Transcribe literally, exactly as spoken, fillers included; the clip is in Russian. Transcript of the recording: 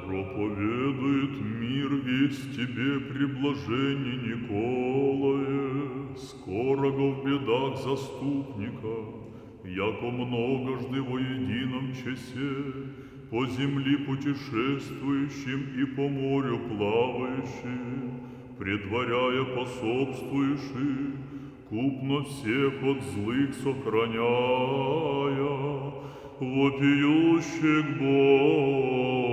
Проповедует мир весь тебе, приблажение Николае, скорого в бедах заступника, яко многожды во едином часе, по земли путешествующим и по морю плавающим, предваряя пособствующих, купно всех от злых сохраняя, вопиющих Бог.